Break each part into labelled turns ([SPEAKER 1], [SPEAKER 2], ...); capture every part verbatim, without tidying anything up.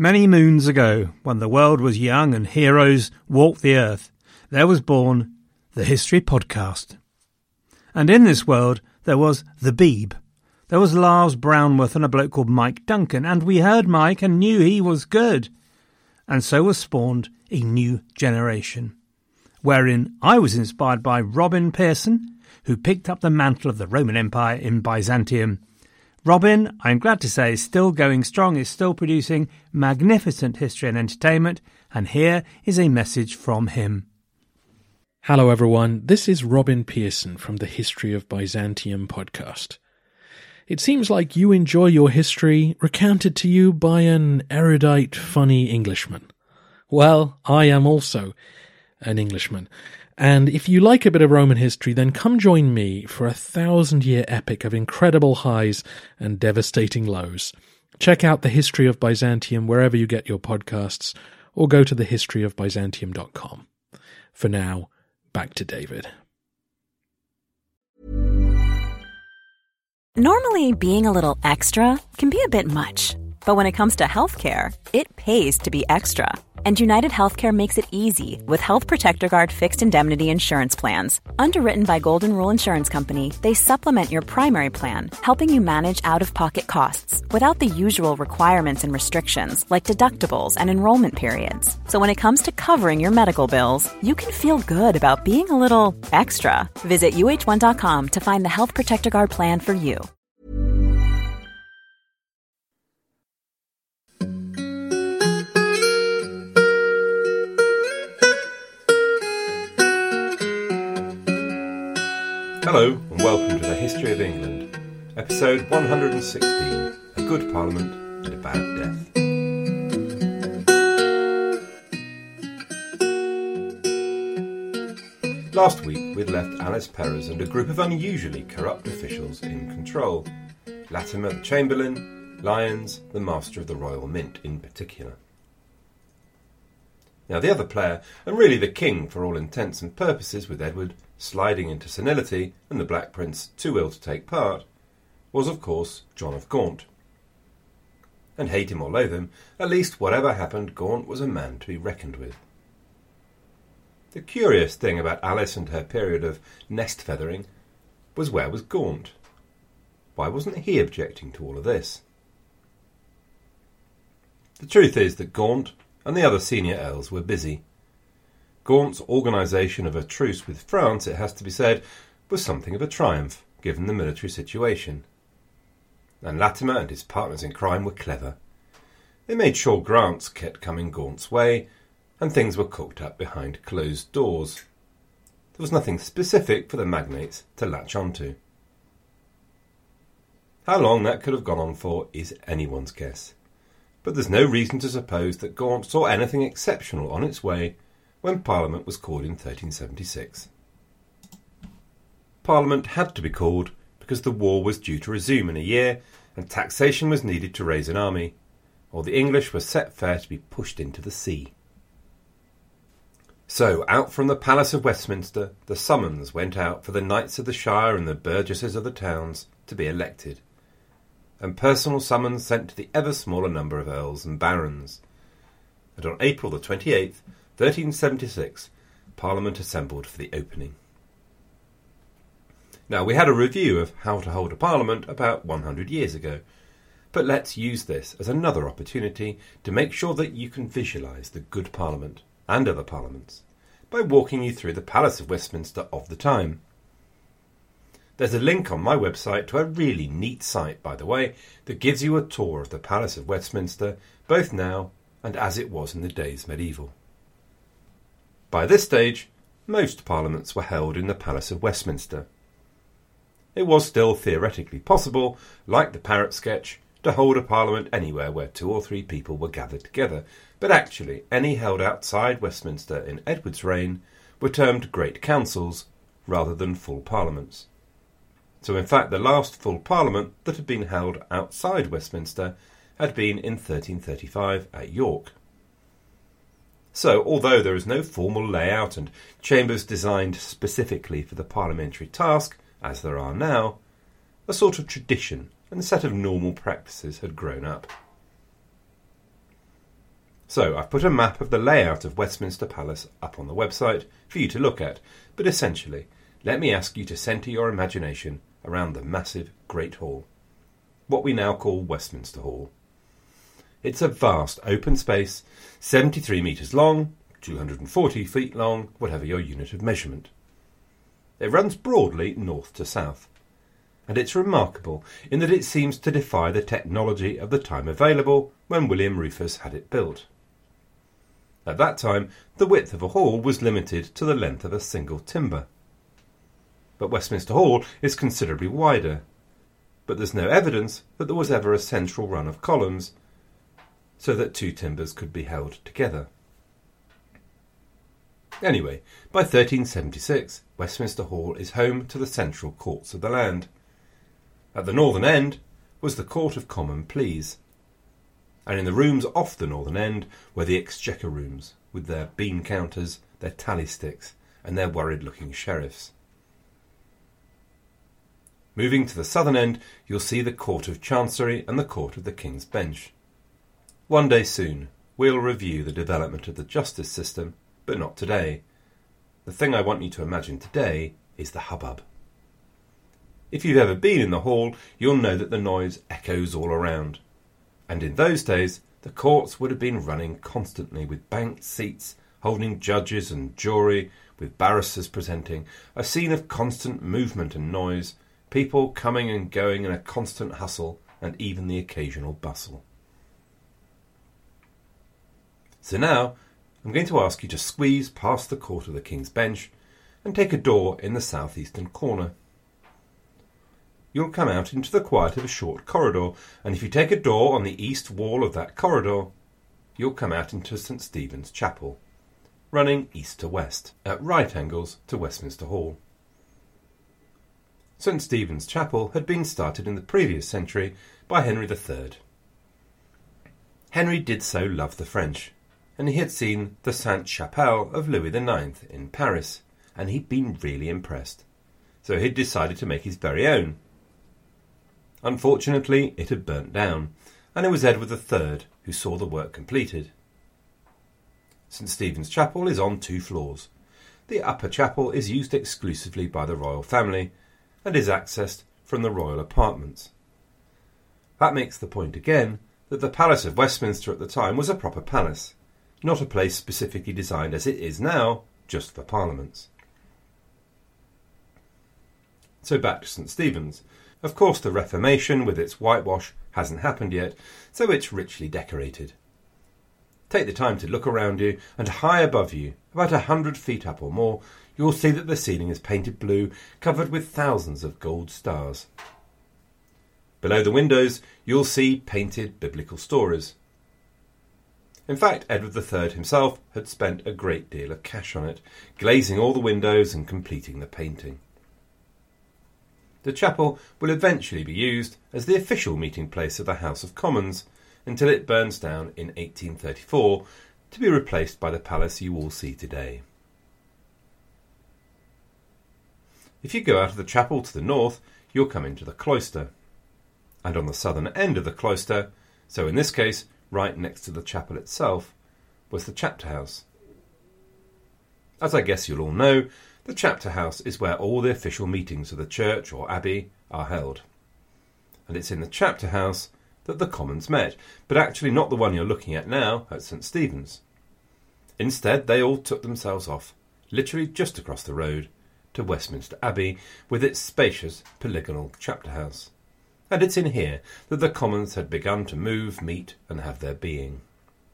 [SPEAKER 1] Many moons ago, when the world was young and heroes walked the earth, there was born the History Podcast. And in this world, there was the Beeb. There was Lars Brownworth and a bloke called Mike Duncan, and we heard Mike and knew he was good. And so was spawned a new generation, wherein I was inspired by Robin Pearson, who picked up the mantle of the Roman Empire in Byzantium. Robin, I'm glad to say, is still going strong, is still producing magnificent history and entertainment, and here is a message from him.
[SPEAKER 2] Hello everyone, this is Robin Pearson from the History of Byzantium podcast. It seems like you enjoy your history recounted to you by an erudite, funny Englishman. Well, I am also an Englishman. And if you like a bit of Roman history, then come join me for a thousand-year epic of incredible highs and devastating lows. Check out the History of Byzantium wherever you get your podcasts, or go to the history of byzantium dot com. For now, back to David.
[SPEAKER 3] Normally, being a little extra can be a bit much. But when it comes to healthcare, it pays to be extra. And United Healthcare makes it easy with Health Protector Guard fixed indemnity insurance plans. Underwritten by Golden Rule Insurance Company, they supplement your primary plan, helping you manage out-of-pocket costs without the usual requirements and restrictions like deductibles and enrollment periods. So when it comes to covering your medical bills, you can feel good about being a little extra. Visit U H one dot com to find the Health Protector Guard plan for you.
[SPEAKER 4] Hello and welcome to the History of England, episode one hundred sixteen, A Good Parliament and a Bad Death. Last week we'd left Alice Perrers and a group of unusually corrupt officials in control. Latimer the Chamberlain, Lyons the Master of the Royal Mint in particular. Now the other player, and really the king for all intents and purposes with Edward sliding into senility and the Black Prince too ill to take part, was of course John of Gaunt. And hate him or loathe him, at least whatever happened, Gaunt was a man to be reckoned with. The curious thing about Alice and her period of nest feathering was, where was Gaunt? Why wasn't he objecting to all of this? The truth is that Gaunt and the other senior earls were busy. Gaunt's organisation of a truce with France, it has to be said, was something of a triumph, given the military situation. And Latimer and his partners in crime were clever. They made sure grants kept coming Gaunt's way, and things were cooked up behind closed doors. There was nothing specific for the magnates to latch onto. How long that could have gone on for is anyone's guess. But there's no reason to suppose that Gaunt saw anything exceptional on its way when Parliament was called in thirteen seventy-six. Parliament had to be called because the war was due to resume in a year and taxation was needed to raise an army, or the English were set fair to be pushed into the sea. So, out from the Palace of Westminster, the summons went out for the knights of the shire and the burgesses of the towns to be elected, and personal summons sent to the ever smaller number of earls and barons. And on April the twenty-eighth, thirteen seventy-six, Parliament assembled for the opening. Now, we had a review of how to hold a Parliament about one hundred years ago, but let's use this as another opportunity to make sure that you can visualise the good Parliament and other parliaments by walking you through the Palace of Westminster of the time. There's a link on my website to a really neat site, by the way, that gives you a tour of the Palace of Westminster, both now and as it was in the days medieval. By this stage, most parliaments were held in the Palace of Westminster. It was still theoretically possible, like the Parrot sketch, to hold a parliament anywhere where two or three people were gathered together, but actually any held outside Westminster in Edward's reign were termed Great Councils rather than full parliaments. So in fact the last full parliament that had been held outside Westminster had been in thirteen thirty-five at York. So, although there is no formal layout and chambers designed specifically for the parliamentary task, as there are now, a sort of tradition and a set of normal practices had grown up. So I've put a map of the layout of Westminster Palace up on the website for you to look at, but essentially, let me ask you to centre your imagination around the massive Great Hall, what we now call Westminster Hall. It's a vast open space, seventy-three metres long, two hundred forty feet long, whatever your unit of measurement. It runs broadly north to south, and it's remarkable in that it seems to defy the technology of the time available when William Rufus had it built. At that time, the width of a hall was limited to the length of a single timber. But Westminster Hall is considerably wider, but there's no evidence that there was ever a central run of columns so that two timbers could be held together. Anyway, by thirteen seventy-six, Westminster Hall is home to the central courts of the land. At the northern end was the Court of Common Pleas, and in the rooms off the northern end were the Exchequer rooms, with their bean counters, their tally sticks, and their worried-looking sheriffs. Moving to the southern end, you'll see the Court of Chancery and the Court of the King's Bench. One day soon, we'll review the development of the justice system, but not today. The thing I want you to imagine today is the hubbub. If you've ever been in the hall, you'll know that the noise echoes all around. And in those days, the courts would have been running constantly with banked seats, holding judges and jury, with barristers presenting, a scene of constant movement and noise, people coming and going in a constant hustle, and even the occasional bustle. So now, I'm going to ask you to squeeze past the Court of the King's Bench and take a door in the southeastern corner. You'll come out into the quiet of a short corridor, and if you take a door on the east wall of that corridor, you'll come out into St Stephen's Chapel, running east to west, at right angles to Westminster Hall. St Stephen's Chapel had been started in the previous century by Henry the Third. Henry did so love the French, and he had seen the Sainte-Chapelle of Louis the Ninth in Paris, and he'd been really impressed. So he'd decided to make his very own. Unfortunately, it had burnt down, and it was Edward the Third who saw the work completed. St Stephen's Chapel is on two floors. The upper chapel is used exclusively by the royal family, and is accessed from the royal apartments. That makes the point again that the Palace of Westminster at the time was a proper palace, not a place specifically designed as it is now, just for parliaments. So back to St Stephen's. Of course, the Reformation with its whitewash hasn't happened yet, so it's richly decorated. Take the time to look around you, and high above you, about a hundred feet up or more, you'll see that the ceiling is painted blue, covered with thousands of gold stars. Below the windows, you'll see painted biblical stories. In fact, Edward the Third himself had spent a great deal of cash on it, glazing all the windows and completing the painting. The chapel will eventually be used as the official meeting place of the House of Commons until it burns down in eighteen thirty-four, to be replaced by the palace you all see today. If you go out of the chapel to the north, you'll come into the cloister. And on the southern end of the cloister, so in this case right next to the chapel itself, was the chapter house. As I guess you'll all know, the chapter house is where all the official meetings of the church or abbey are held. And it's in the chapter house that the Commons met, but actually not the one you're looking at now at St Stephen's. Instead, they all took themselves off, literally just across the road, to Westminster Abbey with its spacious polygonal chapter house. And it's in here that the Commons had begun to move, meet and have their being.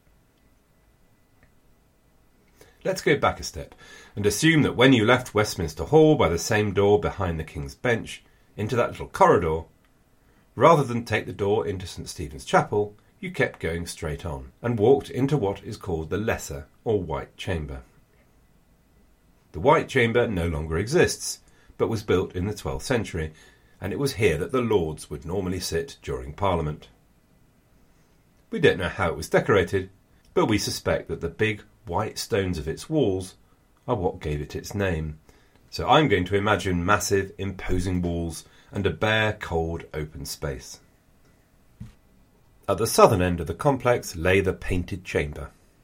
[SPEAKER 4] Let's go back a step and assume that when you left Westminster Hall by the same door behind the King's Bench into that little corridor, rather than take the door into St Stephen's Chapel, you kept going straight on and walked into what is called the Lesser or White Chamber. The White Chamber no longer exists, but was built in the twelfth century, and it was here that the Lords would normally sit during Parliament. We don't know how it was decorated, but we suspect that the big white stones of its walls are what gave it its name. So I'm going to imagine massive, imposing walls and a bare, cold, open space. At the southern end of the complex lay the Painted Chamber,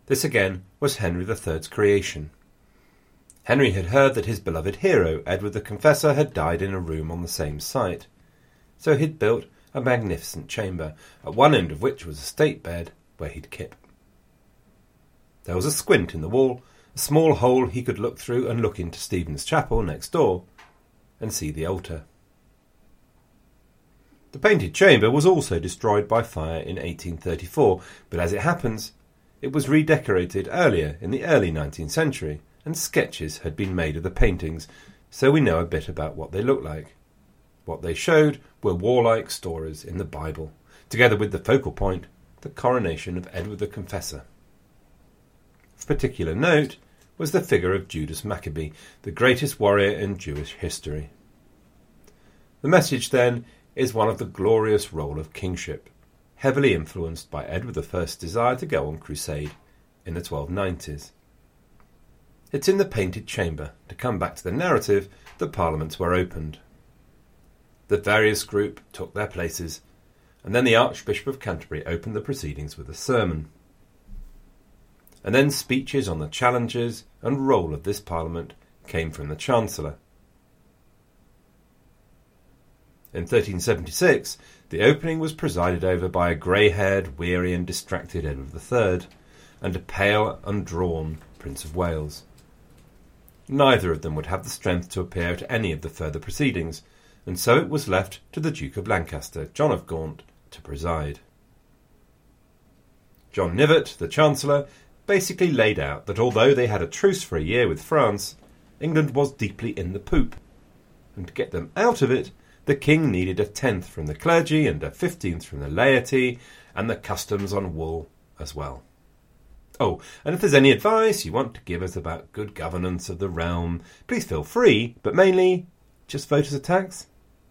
[SPEAKER 4] This again was Henry the Third's creation. Henry had heard that his beloved hero, Edward the Confessor, had died in a room on the same site. So he'd built a magnificent chamber, at one end of which was a state bed where he'd kip. There was a squint in the wall, a small hole he could look through and look into Stephen's chapel next door, and see the altar. The painted chamber was also destroyed by fire in eighteen thirty-four, but as it happens, it was redecorated earlier in the early nineteenth century, and sketches had been made of the paintings, so we know a bit about what they looked like. What they showed were warlike stories in the Bible, together with the focal point, the coronation of Edward the Confessor. Of particular note was the figure of Judas Maccabee, the greatest warrior in Jewish history. The message, then, is one of the glorious role of kingship, heavily influenced by Edward the First's desire to go on crusade in the twelve nineties. It's in the painted chamber, to come back to the narrative, that parliaments were opened. The various group took their places, and then the Archbishop of Canterbury opened the proceedings with a sermon. And then speeches on the challenges and role of this Parliament came from the Chancellor. In thirteen seventy-six, the opening was presided over by a grey-haired, weary and distracted Edward the Third, and a pale, undrawn Prince of Wales. Neither of them would have the strength to appear at any of the further proceedings, and so it was left to the Duke of Lancaster, John of Gaunt, to preside. John Knivet, the Chancellor, basically laid out that although they had a truce for a year with France, England was deeply in the poop, and to get them out of it, the king needed a tenth from the clergy and a fifteenth from the laity, and the customs on wool as well. Oh, and if there's any advice you want to give us about good governance of the realm, please feel free, but mainly, just vote as a tax.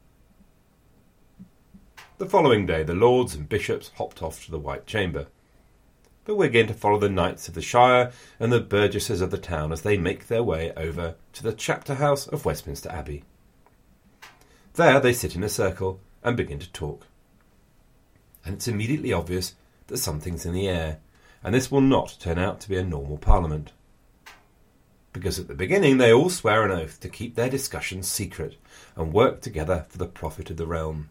[SPEAKER 4] The following day, the lords and bishops hopped off to the White Chamber. But we're going to follow the knights of the shire and the burgesses of the town as they make their way over to the chapter house of Westminster Abbey. There they sit in a circle and begin to talk. And it's immediately obvious that something's in the air, and this will not turn out to be a normal parliament. Because at the beginning they all swear an oath to keep their discussions secret and work together for the profit of the realm.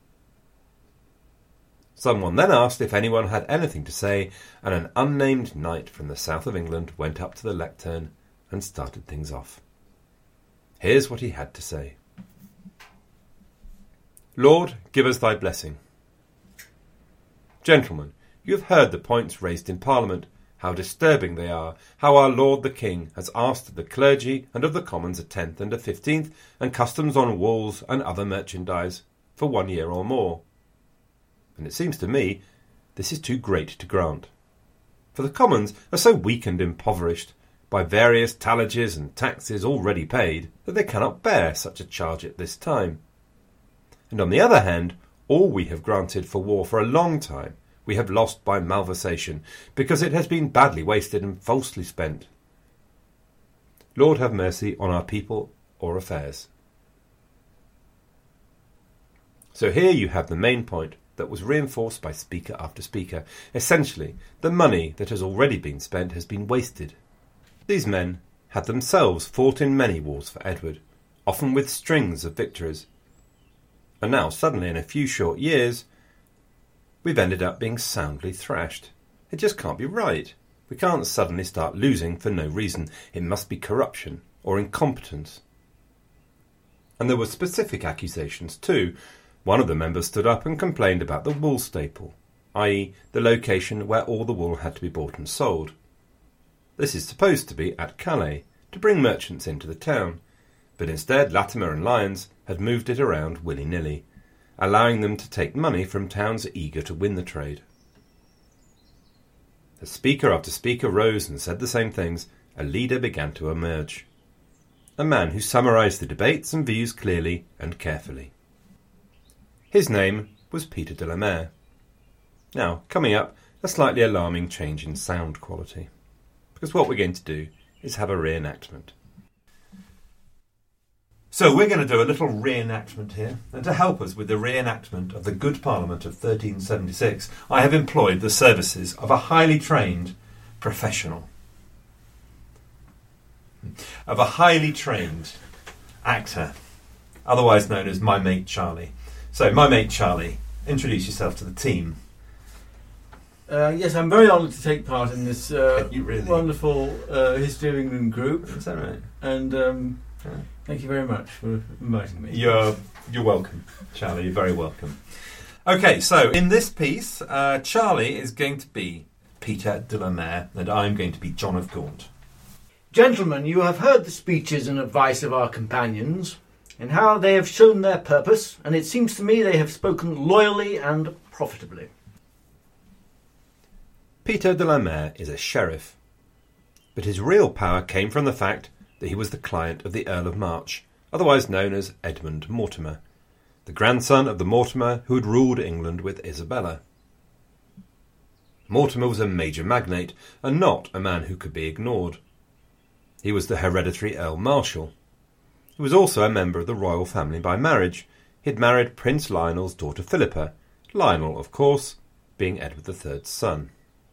[SPEAKER 4] Someone then asked if anyone had anything to say, and an unnamed knight from the south of England went up to the lectern and started things off. Here's what he had to say. Lord, give us thy blessing. Gentlemen, you have heard the points raised in Parliament, how disturbing they are, how our Lord the King has asked of the clergy and of the Commons a tenth and a fifteenth, and customs on wools and other merchandise, for one year or more. And it seems to me this is too great to grant. For the Commons are so weak and impoverished by various tallages and taxes already paid that they cannot bear such a charge at this time. And on the other hand, all we have granted for war for a long time we have lost by malversation, because it has been badly wasted and falsely spent. Lord have mercy on our people or affairs. So here you have the main point that was reinforced by speaker after speaker. Essentially, the money that has already been spent has been wasted. These men had themselves fought in many wars for Edward, often with strings of victories. And now, suddenly, in a few short years, we've ended up being soundly thrashed. It just can't be right. We can't suddenly start losing for no reason. It must be corruption or incompetence. And there were specific accusations too. One of the members stood up and complained about the wool staple, that is the location where all the wool had to be bought and sold. This is supposed to be at Calais, to bring merchants into the town, but instead Latimer and Lyons had moved it around willy-nilly, allowing them to take money from towns eager to win the trade. As speaker after speaker rose and said the same things, a leader began to emerge. A man who summarised the debates and views clearly and carefully. His name was Peter de la Mare. Now, coming up, a slightly alarming change in sound quality, because what we're going to do is have a reenactment. So we're going to do a little reenactment here, and to help us with the reenactment of the Good Parliament of thirteen seventy-six, I have employed the services of a highly trained professional.
[SPEAKER 5] of a highly trained actor, otherwise known as My Mate Charlie. So, My Mate Charlie, introduce yourself to the team.
[SPEAKER 6] Uh, yes, I'm very honoured to take part in this uh,
[SPEAKER 5] You really-
[SPEAKER 6] wonderful uh, History of England group,
[SPEAKER 5] Is that right?
[SPEAKER 6] and um,
[SPEAKER 5] Yeah.
[SPEAKER 6] thank you very much for inviting me.
[SPEAKER 5] You're you're welcome, Charlie. You're very welcome. Okay, so in this piece, uh, Charlie is going to be Peter de la Mare, and I'm going to be John of Gaunt.
[SPEAKER 6] Gentlemen, you have heard the speeches and advice of our companions, and how they have shown their purpose, and it seems to me they have spoken loyally and profitably.
[SPEAKER 4] Peter de la Mare is a sheriff, but his real power came from the fact that he was the client of the Earl of March, otherwise known as Edmund Mortimer, the grandson of the Mortimer who had ruled England with Isabella. Mortimer was a major magnate, and not a man who could be ignored. He was the hereditary Earl Marshal. He was also a member of the royal family by marriage. He had married Prince Lionel's daughter Philippa, Lionel, of course, being Edward the Third's son.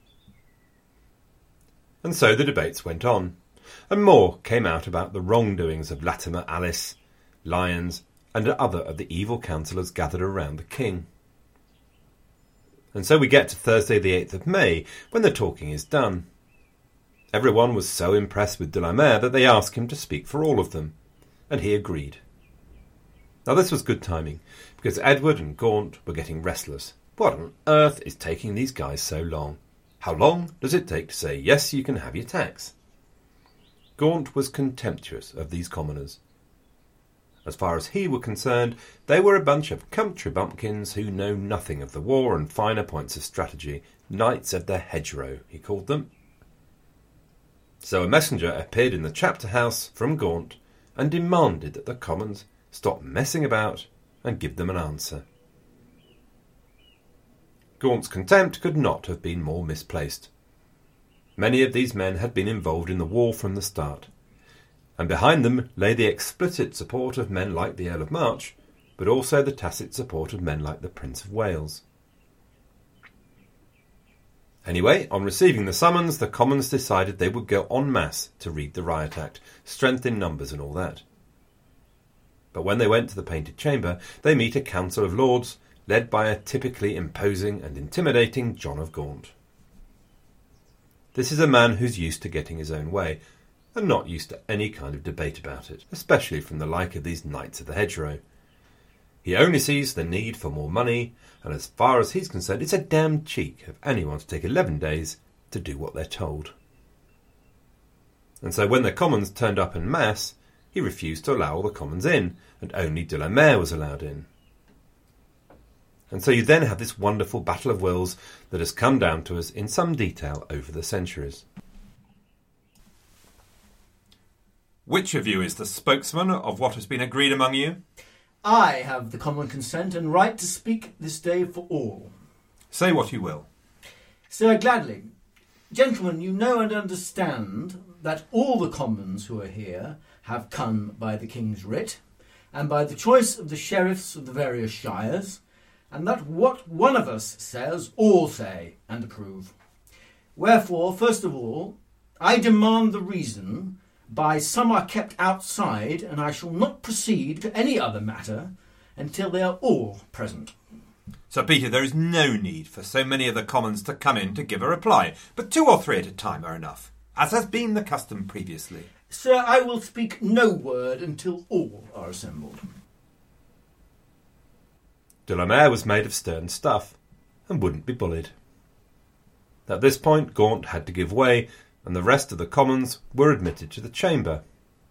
[SPEAKER 4] And so the debates went on, and more came out about the wrongdoings of Latimer Alice, Lyons, and other of the evil councillors gathered around the king. And so we get to Thursday the eighth of May, when the talking is done. Everyone was so impressed with de la Mare that they asked him to speak for all of them, and he agreed. Now this was good timing, because Edward and Gaunt were getting restless. What on earth is taking these guys so long? How long does it take to say, yes, you can have your tax? Gaunt was contemptuous of these commoners. As far as he were concerned, they were a bunch of country bumpkins who know nothing of the war and finer points of strategy. Knights of the hedgerow, he called them. So a messenger appeared in the chapter house from Gaunt and demanded that the commons stop messing about and give them an answer. Gaunt's contempt could not have been more misplaced. Many of these men had been involved in the war from the start, and behind them lay the explicit support of men like the Earl of March, but also the tacit support of men like the Prince of Wales. Anyway, on receiving the summons, the Commons decided they would go en masse to read the Riot Act, strength in numbers and all that. But when they went to the Painted Chamber, they meet a Council of Lords, led by a typically imposing and intimidating John of Gaunt. This is a man who's used to getting his own way, and not used to any kind of debate about it, especially from the like of these Knights of the Hedgerow. He only sees the need for more money, and as far as he's concerned, it's a damned cheek of anyone to take eleven days to do what they're told. And so when the Commons turned up en masse, he refused to allow all the Commons in, and only de la Mare was allowed in. And so you then have this wonderful battle of wills that has come down to us in some detail over the centuries.
[SPEAKER 5] Which of you is the spokesman of what has been agreed among you?
[SPEAKER 6] I have the common consent and right to speak this day for all.
[SPEAKER 5] Say what you will.
[SPEAKER 6] Sir, gladly. Gentlemen, you know and understand that all the commons who are here have come by the King's writ, and by the choice of the sheriffs of the various shires, and that what one of us says, all say and approve. Wherefore, first of all, I demand the reason by some are kept outside, and I shall not proceed to any other matter until they are all present.
[SPEAKER 5] Sir Peter, there is no need for so many of the Commons to come in to give a reply, but two or three at a time are enough, as has been the custom previously.
[SPEAKER 6] Sir, I will speak no word until all are assembled.
[SPEAKER 4] De la Mare was made of stern stuff, and wouldn't be bullied. At this point, Gaunt had to give way, and the rest of the Commons were admitted to the chamber.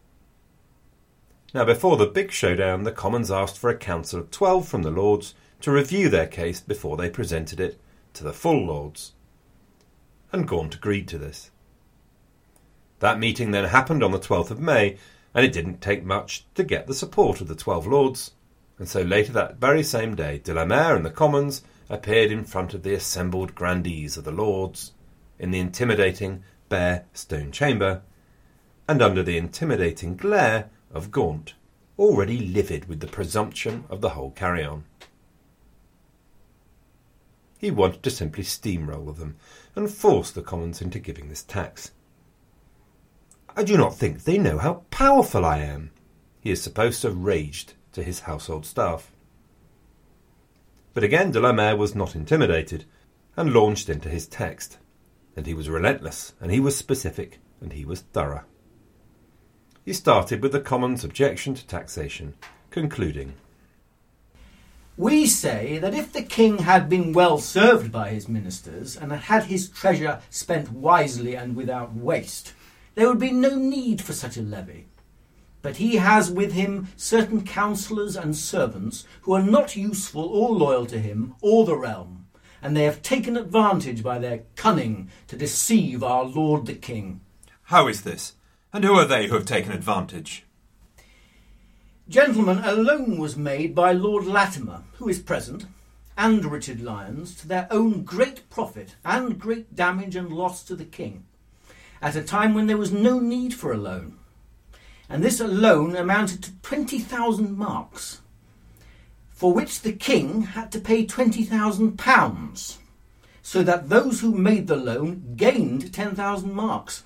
[SPEAKER 4] Now, before the big showdown, the Commons asked for a council of twelve from the Lords to review their case before they presented it to the full Lords. And Gaunt agreed to this. That meeting then happened on the twelfth of May, and it didn't take much to get the support of the twelve Lords, and so later that very same day, de la Mare and the Commons appeared in front of the assembled grandees of the Lords, in the intimidating bare stone chamber, and under the intimidating glare of Gaunt, already livid with the presumption of the whole carry-on. He wanted to simply steamroll them and force the Commons into giving this tax. I do not think they know how powerful I am, he is supposed to have raged to his household staff. But again de la Mare was not intimidated, and launched into his text. And he was relentless, and he was specific, and he was thorough. He started with the Commons' objection to taxation, concluding,
[SPEAKER 6] We say that if the king had been well served by his ministers, and had had his treasure spent wisely and without waste, there would be no need for such a levy. But he has with him certain counsellors and servants who are not useful or loyal to him or the realm, and they have taken advantage by their cunning to deceive our lord the king.
[SPEAKER 5] How is this? And who are they who have taken advantage?
[SPEAKER 6] Gentlemen, a loan was made by Lord Latimer, who is present, and Richard Lyons, to their own great profit and great damage and loss to the king, at a time when there was no need for a loan. And this alone amounted to twenty thousand marks, for which the king had to pay twenty thousand pounds, so that those who made the loan gained ten thousand marks.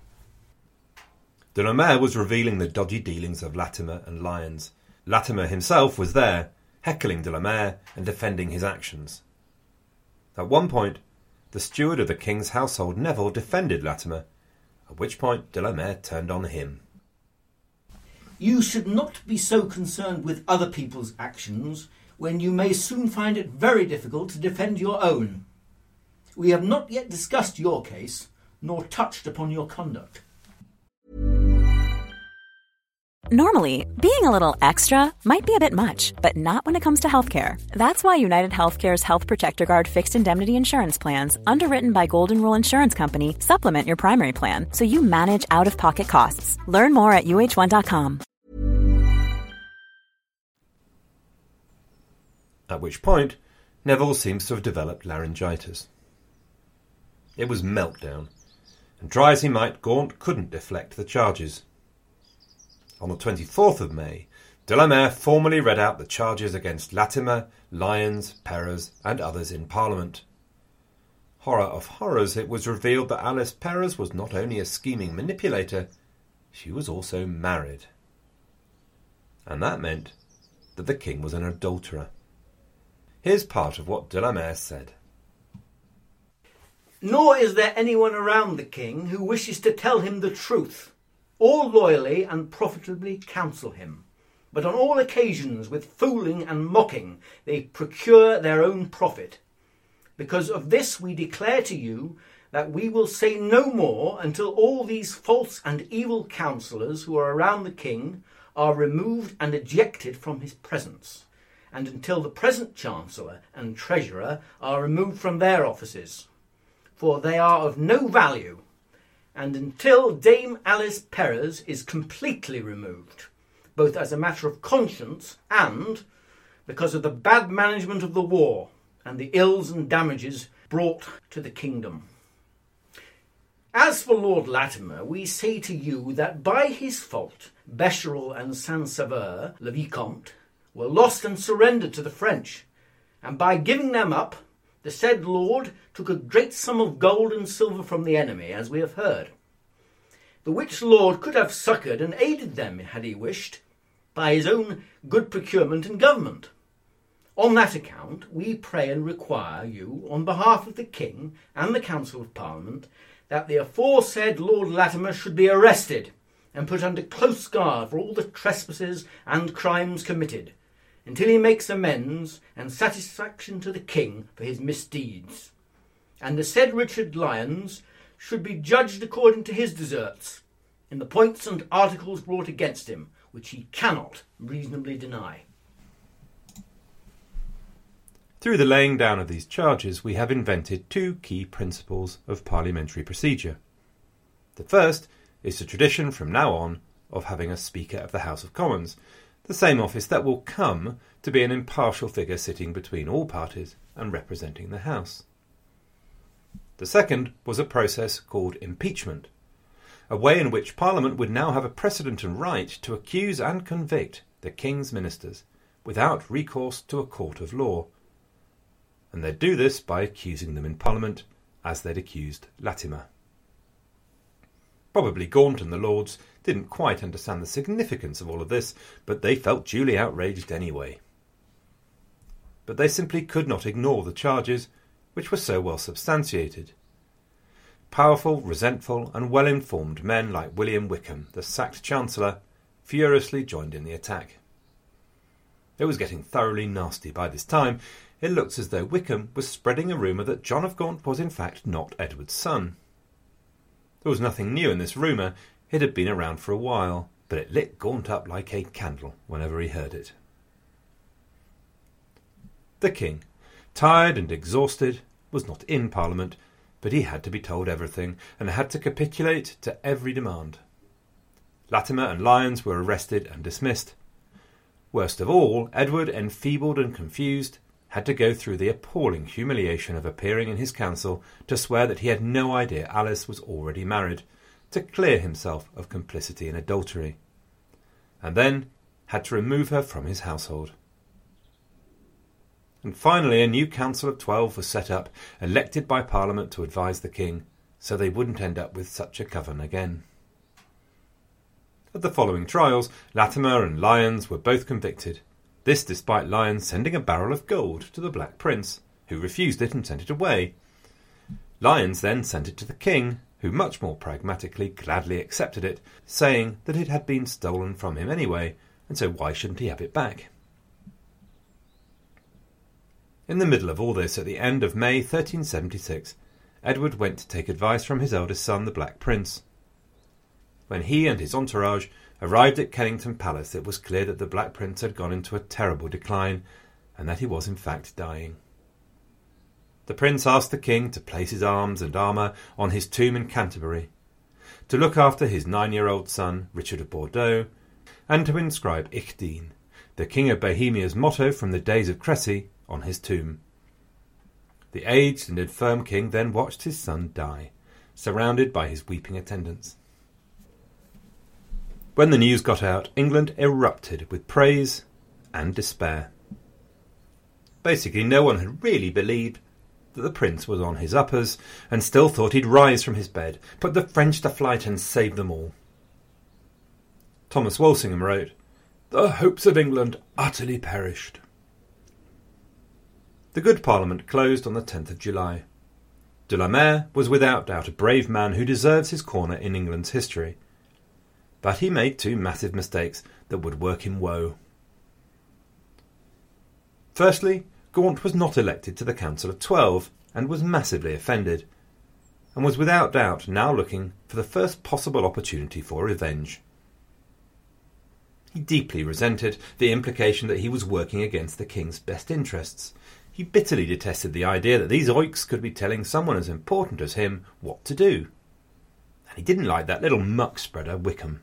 [SPEAKER 4] De la Mare was revealing the dodgy dealings of Latimer and Lyons. Latimer himself was there, heckling de la Mare and defending his actions. At one point, the steward of the king's household, Neville, defended Latimer, at which point de la Mare turned on him.
[SPEAKER 6] You should not be so concerned with other people's actions when you may soon find it very difficult to defend your own. We have not yet discussed your case, nor touched upon your conduct.
[SPEAKER 3] Normally, being a little extra might be a bit much, but not when it comes to healthcare. That's why United Healthcare's Health Protector Guard fixed indemnity insurance plans, underwritten by Golden Rule Insurance Company, supplement your primary plan so you manage out-of-pocket costs. Learn more at U H one dot com.
[SPEAKER 4] At which point, Neville seems to have developed laryngitis. It was meltdown, and try as he might, Gaunt couldn't deflect the charges. On the twenty-fourth of May, de la Mare formally read out the charges against Latimer, Lyons, Perrers, and others in Parliament. Horror of horrors, it was revealed that Alice Perrers was not only a scheming manipulator, she was also married. And that meant that the king was an adulterer. Here's part of what de la Mare said.
[SPEAKER 6] Nor is there anyone around the king who wishes to tell him the truth. All loyally and profitably counsel him, but on all occasions with fooling and mocking they procure their own profit. Because of this we declare to you that we will say no more until all these false and evil counsellors who are around the king are removed and ejected from his presence, and until the present Chancellor and Treasurer are removed from their offices, for they are of no value, and until Dame Alice Perrers is completely removed, both as a matter of conscience and because of the bad management of the war and the ills and damages brought to the kingdom. As for Lord Latimer, we say to you that by his fault Becherel and Saint-Sever, le Vicomte, were lost and surrendered to the French, and by giving them up, the said lord took a great sum of gold and silver from the enemy, as we have heard. The which lord could have succoured and aided them, had he wished, by his own good procurement and government. On that account, we pray and require you, on behalf of the king and the Council of Parliament, that the aforesaid Lord Latimer should be arrested and put under close guard for all the trespasses and crimes committed, until he makes amends and satisfaction to the king for his misdeeds. And the said Richard Lyons should be judged according to his deserts, in the points and articles brought against him, which he cannot reasonably deny.
[SPEAKER 4] Through the laying down of these charges, we have invented two key principles of parliamentary procedure. The first is the tradition from now on of having a Speaker of the House of Commons, the same office that will come to be an impartial figure sitting between all parties and representing the House. The second was a process called impeachment, a way in which Parliament would now have a precedent and right to accuse and convict the King's ministers without recourse to a court of law. And they'd do this by accusing them in Parliament as they'd accused Latimer. Probably Gaunt and the Lords didn't quite understand the significance of all of this, but they felt duly outraged anyway. But they simply could not ignore the charges, which were so well substantiated. Powerful, resentful and well-informed men like William Wickham, the sacked Chancellor, furiously joined in the attack. It was getting thoroughly nasty by this time. It looks as though Wickham was spreading a rumour that John of Gaunt was in fact not Edward's son. There was nothing new in this rumour. It had been around for a while, but it lit Gaunt up like a candle whenever he heard it. The king, tired and exhausted, was not in Parliament, but he had to be told everything, and had to capitulate to every demand. Latimer and Lyons were arrested and dismissed. Worst of all, Edward, enfeebled and confused, had to go through the appalling humiliation of appearing in his council to swear that he had no idea Alice was already married, to clear himself of complicity in adultery, and then had to remove her from his household. And finally a new council of twelve was set up, elected by Parliament to advise the king, so they wouldn't end up with such a coven again. At the following trials, Latimer and Lyons were both convicted, this despite Lyons sending a barrel of gold to the Black Prince, who refused it and sent it away. Lyons then sent it to the king, who much more pragmatically gladly accepted it, saying that it had been stolen from him anyway, and so why shouldn't he have it back? In the middle of all this, at the end of May thirteen seventy-six, Edward went to take advice from his eldest son, the Black Prince. When he and his entourage arrived at Kennington Palace, it was clear that the Black Prince had gone into a terrible decline, and that he was in fact dying. The prince asked the king to place his arms and armour on his tomb in Canterbury, to look after his nine-year-old son, Richard of Bordeaux, and to inscribe Ich Dien, the King of Bohemia's motto from the days of Cressy, on his tomb. The aged and infirm king then watched his son die, surrounded by his weeping attendants. When the news got out, England erupted with praise and despair. Basically, no one had really believed that the prince was on his uppers, and still thought he'd rise from his bed, put the French to flight and save them all. Thomas Walsingham wrote, "The hopes of England utterly perished." The good Parliament closed on the tenth of July. De la Mare was without doubt a brave man who deserves his corner in England's history. But he made two massive mistakes that would work him woe. Firstly, Gaunt was not elected to the Council of Twelve, and was massively offended, and was without doubt now looking for the first possible opportunity for revenge. He deeply resented the implication that he was working against the king's best interests. He bitterly detested the idea that these oiks could be telling someone as important as him what to do. And he didn't like that little muck-spreader Wickham.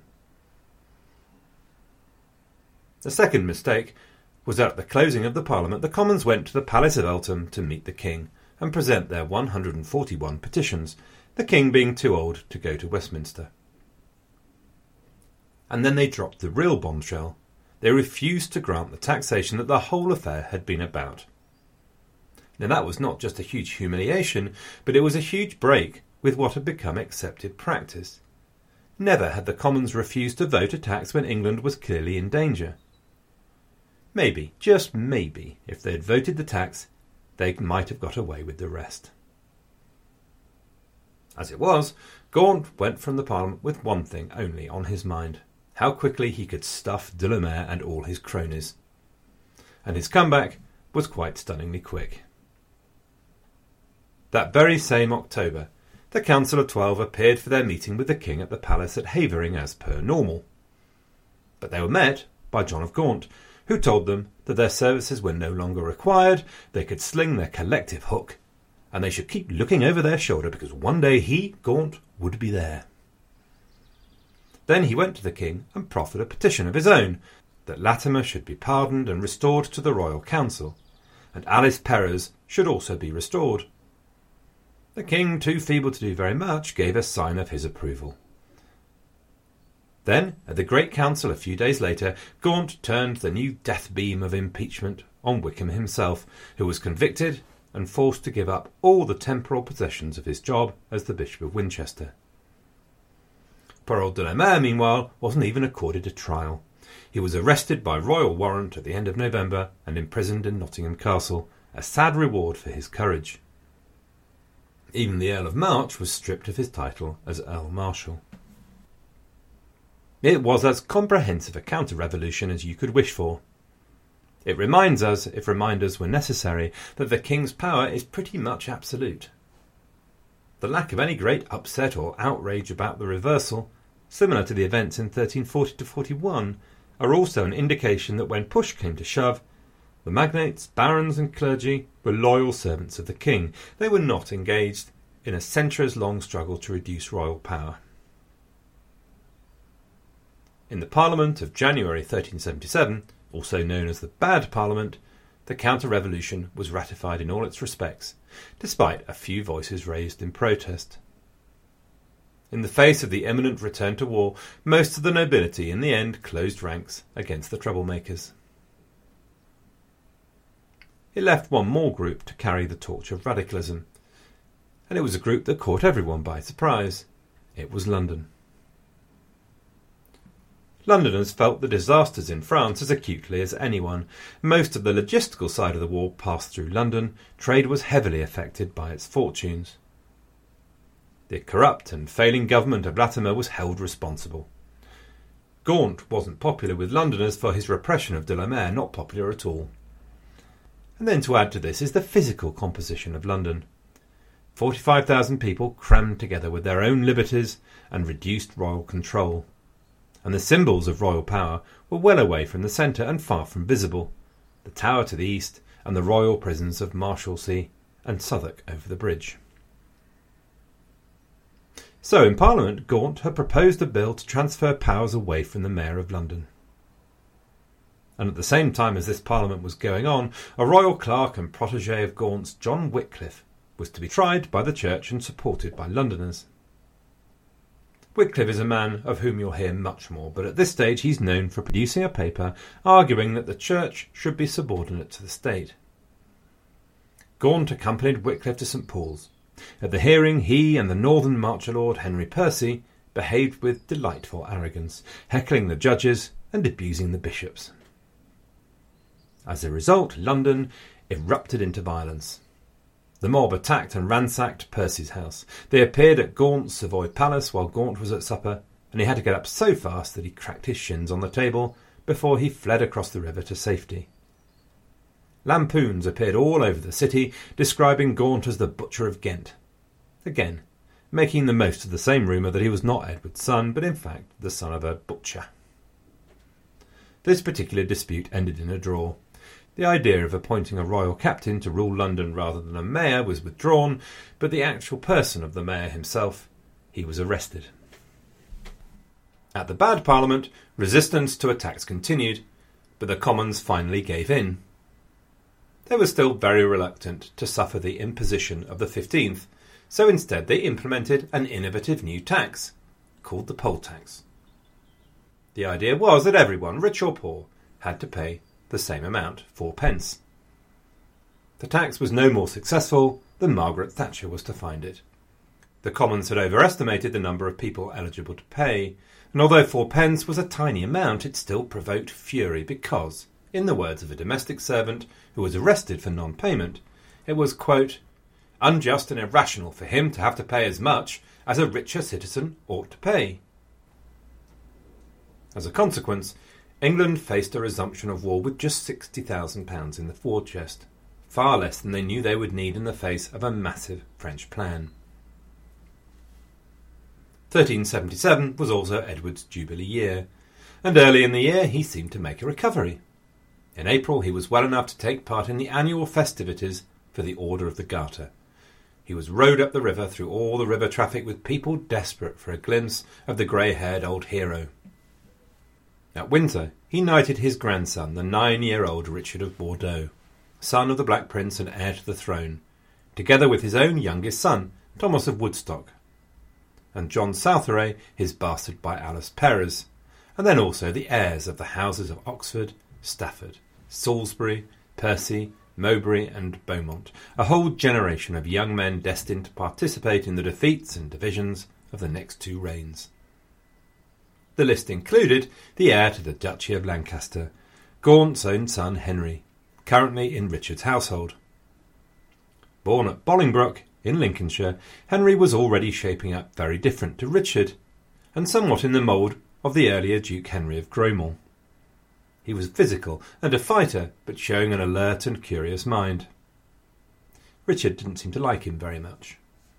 [SPEAKER 4] The second mistake was that at the closing of the Parliament the Commons went to the Palace of Eltham to meet the king and present their one hundred forty-one petitions, the king being too old to go to Westminster. And then they dropped the real bombshell. They refused to grant the taxation that the whole affair had been about. Now that was not just a huge humiliation, but it was a huge break with what had become accepted practice. Never had the Commons refused to vote a tax when England was clearly in danger. Maybe, just maybe, if they had voted the tax, they might have got away with the rest. As it was, Gaunt went from the Parliament with one thing only on his mind: how quickly he could stuff de la Mare and all his cronies. And his comeback was quite stunningly quick. That very same October, the Council of Twelve appeared for their meeting with the king at the palace at Havering as per normal. But they were met by John of Gaunt, who told them that their services were no longer required, they could sling their collective hook, and they should keep looking over their shoulder because one day he, Gaunt, would be there. Then he went to the king and proffered a petition of his own, that Latimer should be pardoned and restored to the royal council, and Alice Perrers should also be restored. The king, too feeble to do very much, gave a sign of his approval. Then, at the Great Council a few days later, Gaunt turned the new death beam of impeachment on Wickham himself, who was convicted and forced to give up all the temporal possessions of his job as the Bishop of Winchester. Poor old de la Mare, meanwhile, wasn't even accorded a trial. He was arrested by royal warrant at the end of November and imprisoned in Nottingham Castle, a sad reward for his courage. Even the Earl of March was stripped of his title as Earl Marshal. It was as comprehensive a counter-revolution as you could wish for. It reminds us, if reminders were necessary, that the king's power is pretty much absolute. The lack of any great upset or outrage about the reversal, similar to the events in thirteen forty to forty-one, are also an indication that when push came to shove, the magnates, barons and clergy were loyal servants of the king. They were not engaged in a centuries-long struggle to reduce royal power. In the Parliament of January thirteen seventy-seven, also known as the Bad Parliament, the counter-revolution was ratified in all its respects, despite a few voices raised in protest. In the face of the imminent return to war, most of the nobility in the end closed ranks against the troublemakers. It left one more group to carry the torch of radicalism, and it was a group that caught everyone by surprise. It was London. Londoners felt the disasters in France as acutely as anyone. Most of the logistical side of the war passed through London. Trade was heavily affected by its fortunes. The corrupt and failing government of Latimer was held responsible. Gaunt wasn't popular with Londoners for his repression of de la Mare, not popular at all. And then to add to this is the physical composition of London. forty-five thousand people crammed together with their own liberties and reduced royal control. And the symbols of royal power were well away from the centre and far from visible, the Tower to the east and the royal prisons of Marshalsea and Southwark over the bridge. So in Parliament, Gaunt had proposed a bill to transfer powers away from the Mayor of London. And at the same time as this Parliament was going on, a royal clerk and protégé of Gaunt's, John Wycliffe, was to be tried by the Church and supported by Londoners. Wycliffe is a man of whom you'll hear much more, but at this stage he's known for producing a paper arguing that the Church should be subordinate to the state. Gaunt accompanied Wycliffe to St Paul's. At the hearing, he and the Northern Marcher Lord Henry Percy behaved with delightful arrogance, heckling the judges and abusing the bishops. As a result, London erupted into violence. The mob attacked and ransacked Percy's house. They appeared at Gaunt's Savoy Palace while Gaunt was at supper, and he had to get up so fast that he cracked his shins on the table before he fled across the river to safety. Lampoons appeared all over the city, describing Gaunt as the Butcher of Ghent. Again, making the most of the same rumour that he was not Edward's son, but in fact the son of a butcher. This particular dispute ended in a draw. The idea of appointing a royal captain to rule London rather than a mayor was withdrawn, but the actual person of the mayor himself, he was arrested. At the Bad Parliament, resistance to attacks continued, but the Commons finally gave in. They were still very reluctant to suffer the imposition of the fifteenth, so instead they implemented an innovative new tax, called the poll tax. The idea was that everyone, rich or poor, had to pay the same amount, four pence. The tax was no more successful than Margaret Thatcher was to find it. The Commons had overestimated the number of people eligible to pay, and although four pence was a tiny amount, it still provoked fury because, in the words of a domestic servant who was arrested for non-payment, it was, quote, unjust and irrational for him to have to pay as much as a richer citizen ought to pay. As a consequence, England faced a resumption of war with just sixty thousand pounds in the war chest, far less than they knew they would need in the face of a massive French plan. thirteen seventy-seven was also Edward's Jubilee year, and early in the year he seemed to make a recovery. In April he was well enough to take part in the annual festivities for the Order of the Garter. He was rowed up the river through all the river traffic with people desperate for a glimpse of the grey-haired old hero. At Windsor, he knighted his grandson, the nine-year-old Richard of Bordeaux, son of the Black Prince and heir to the throne, together with his own youngest son, Thomas of Woodstock, and John Southeray, his bastard by Alice Perrers, and then also the heirs of the houses of Oxford, Stafford, Salisbury, Percy, Mowbray and Beaumont, a whole generation of young men destined to participate in the defeats and divisions of the next two reigns. The list included the heir to the Duchy of Lancaster, Gaunt's own son Henry, currently in Richard's household. Born at Bolingbroke in Lincolnshire, Henry was already shaping up very different to Richard, and somewhat in the mould of the earlier Duke Henry of Grosmont. He was physical and a fighter, but showing an alert and curious mind. Richard didn't seem to like him very much.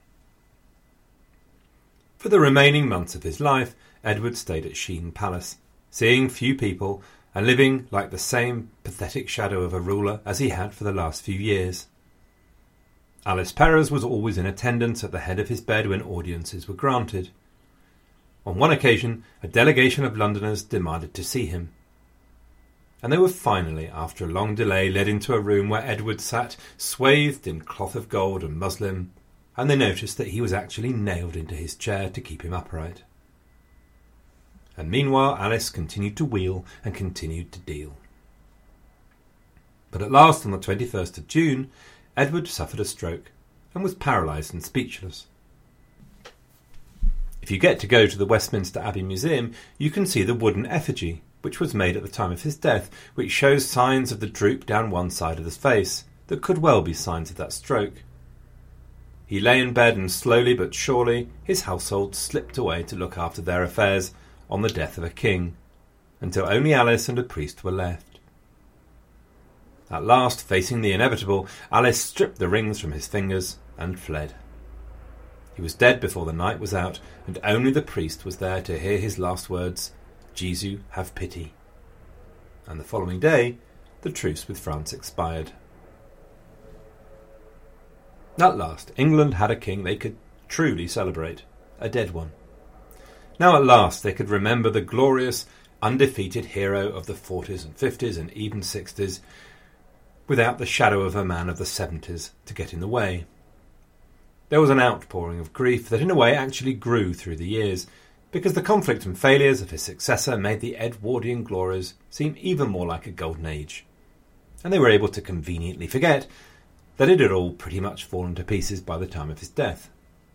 [SPEAKER 4] For the remaining months of his life, Edward stayed at Sheen Palace, seeing few people and living like the same pathetic shadow of a ruler as he had for the last few years. Alice Perrers was always in attendance at the head of his bed when audiences were granted. On one occasion, a delegation of Londoners demanded to see him. And they were finally, after a long delay, led into a room where Edward sat, swathed in cloth of gold and muslin, and they noticed that he was actually nailed into his chair to keep him upright. And meanwhile Alice continued to wheel and continued to deal. But at last, on the twenty-first of June, Edward suffered a stroke and was paralysed and speechless. If you get to go to the Westminster Abbey Museum, you can see the wooden effigy, which was made at the time of his death, which shows signs of the droop down one side of his face that could well be signs of that stroke. He lay in bed, and slowly but surely his household slipped away to look after their affairs on the death of a king, until only Alice and a priest were left. At last, facing the inevitable, Alice stripped the rings from his fingers and fled. He was dead before the night was out, and only the priest was there to hear his last words, "Jesu, have pity." And the following day, the truce with France expired. At last, England had a king they could truly celebrate, a dead one. Now at last they could remember the glorious, undefeated hero of the forties and fifties and even sixties, without the shadow of a man of the seventies to get in the way. There was an outpouring of grief that in a way actually grew through the years, because the conflict and failures of his successor made the Edwardian glories seem even more like a golden age, and they were able to conveniently forget that it had all pretty much fallen to pieces by the time of his death.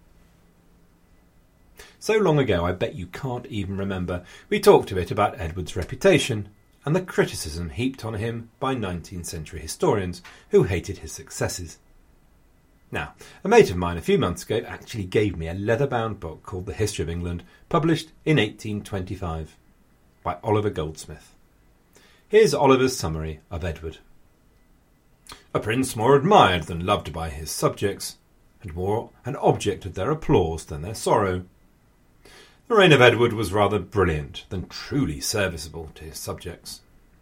[SPEAKER 4] So long ago I bet you can't even remember we talked a bit about Edward's reputation and the criticism heaped on him by nineteenth century historians who hated his successes. Now, a mate of mine a few months ago actually gave me a leather-bound book called The History of England, published in eighteen twenty-five, by Oliver Goldsmith. Here's Oliver's summary of Edward. A prince more admired than loved by his subjects, and more an object of their applause than their sorrow. The reign of Edward was rather brilliant than truly serviceable to his subjects.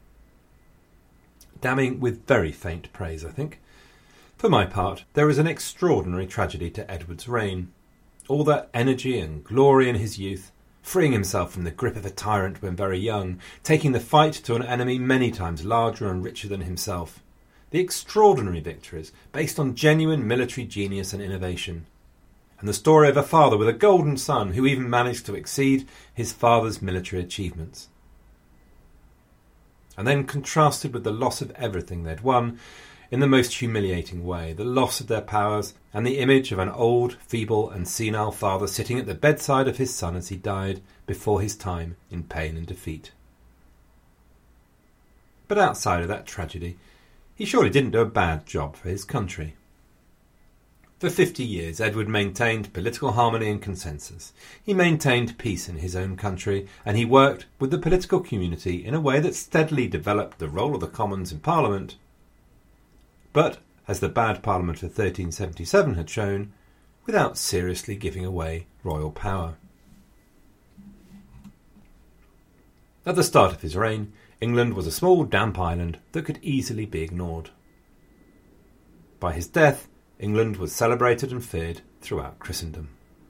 [SPEAKER 4] Damning with very faint praise, I think. For my part, there is an extraordinary tragedy to Edward's reign. All that energy and glory in his youth, freeing himself from the grip of a tyrant when very young, taking the fight to an enemy many times larger and richer than himself. The extraordinary victories, based on genuine military genius and innovation. And the story of a father with a golden son who even managed to exceed his father's military achievements. And then contrasted with the loss of everything they'd won, in the most humiliating way, the loss of their powers and the image of an old, feeble and senile father sitting at the bedside of his son as he died before his time in pain and defeat. But outside of that tragedy, he surely didn't do a bad job for his country. For fifty years Edward maintained political harmony and consensus. He maintained peace in his own country, and he worked with the political community in a way that steadily developed the role of the Commons in Parliament. But, as the bad Parliament of thirteen seventy-seven had shown, without seriously giving away royal power. At the start of his reign, England was a small damp island that could easily be ignored. By his death, England was celebrated and feared throughout Christendom.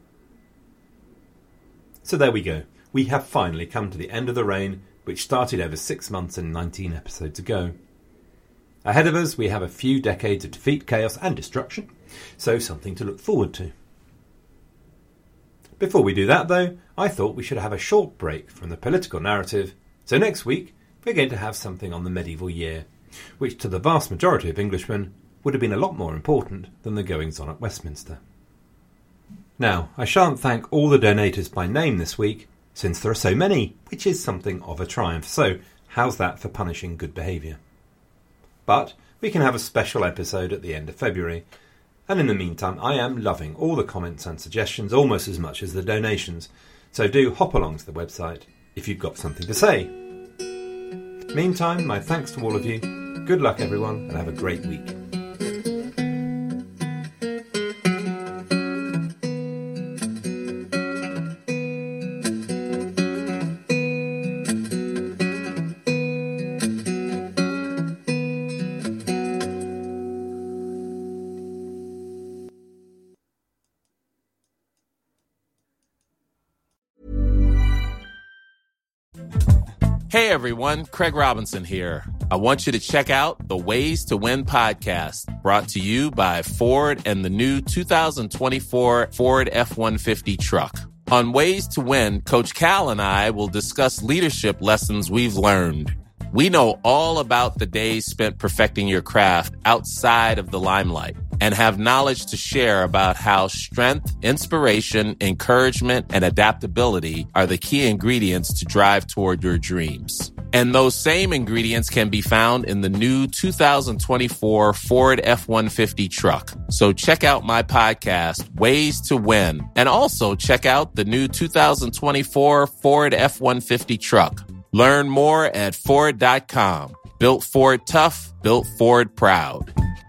[SPEAKER 4] So there we go. We have finally come to the end of the reign, which started over six months and nineteen episodes ago. Ahead of us we have a few decades of defeat, chaos and destruction, so something to look forward to. Before we do that though, I thought we should have a short break from the political narrative, so next week we're going to have something on the medieval year, which to the vast majority of Englishmen would have been a lot more important than the goings-on at Westminster. Now, I shan't thank all the donators by name this week, since there are so many, which is something of a triumph. So how's that for punishing good behaviour? But we can have a special episode at the end of February. And in the meantime, I am loving all the comments and suggestions almost as much as the donations. So do hop along to the website if you've got something to say. Meantime, my thanks to all of you. Good luck, everyone, and have a great week.
[SPEAKER 7] Hey everyone, Craig Robinson here. I want you to check out the Ways to Win podcast, brought to you by Ford and the new two thousand twenty-four Ford F one fifty truck. On Ways to Win, Coach Cal and I will discuss leadership lessons we've learned. We know all about the days spent perfecting your craft outside of the limelight and have knowledge to share about how strength, inspiration, encouragement, and adaptability are the key ingredients to drive toward your dreams. And those same ingredients can be found in the new two thousand twenty-four Ford F one fifty truck. So check out my podcast, Ways to Win, and also check out the new two thousand twenty-four Ford F one fifty truck. Learn more at Ford dot com. Built Ford tough, built Ford proud.